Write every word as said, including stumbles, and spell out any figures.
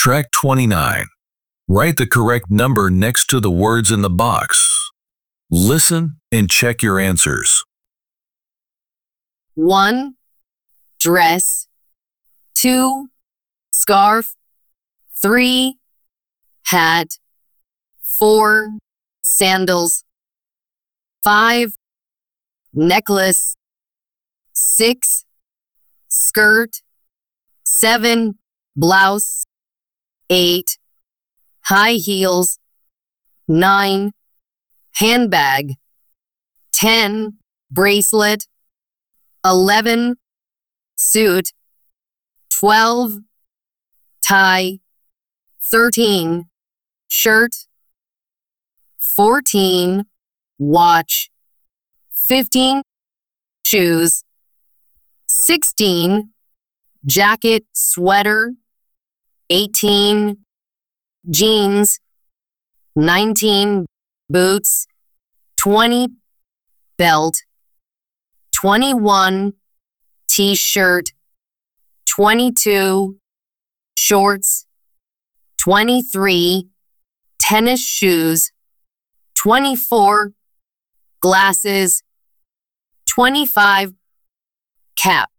Track twenty-nine. Write the correct number next to the words in the box. Listen and check your answers. one. Dress. two. Scarf. three. Hat. four. Sandals. five. Necklace. six. Skirt. seven. Blouse. eight. High heels. nine. Handbag. ten. Bracelet. eleven. Suit. twelve. Tie. thirteen. Shirt. fourteen. Watch. fifteen. Shoes. sixteen. Jacket, sweater. eighteen. Jeans. nineteen. Boots. twenty. Belt. twenty-one. T-shirt. twenty-two. Shorts. twenty-three. Tennis shoes. twenty-four. Glasses. twenty-five. Cap.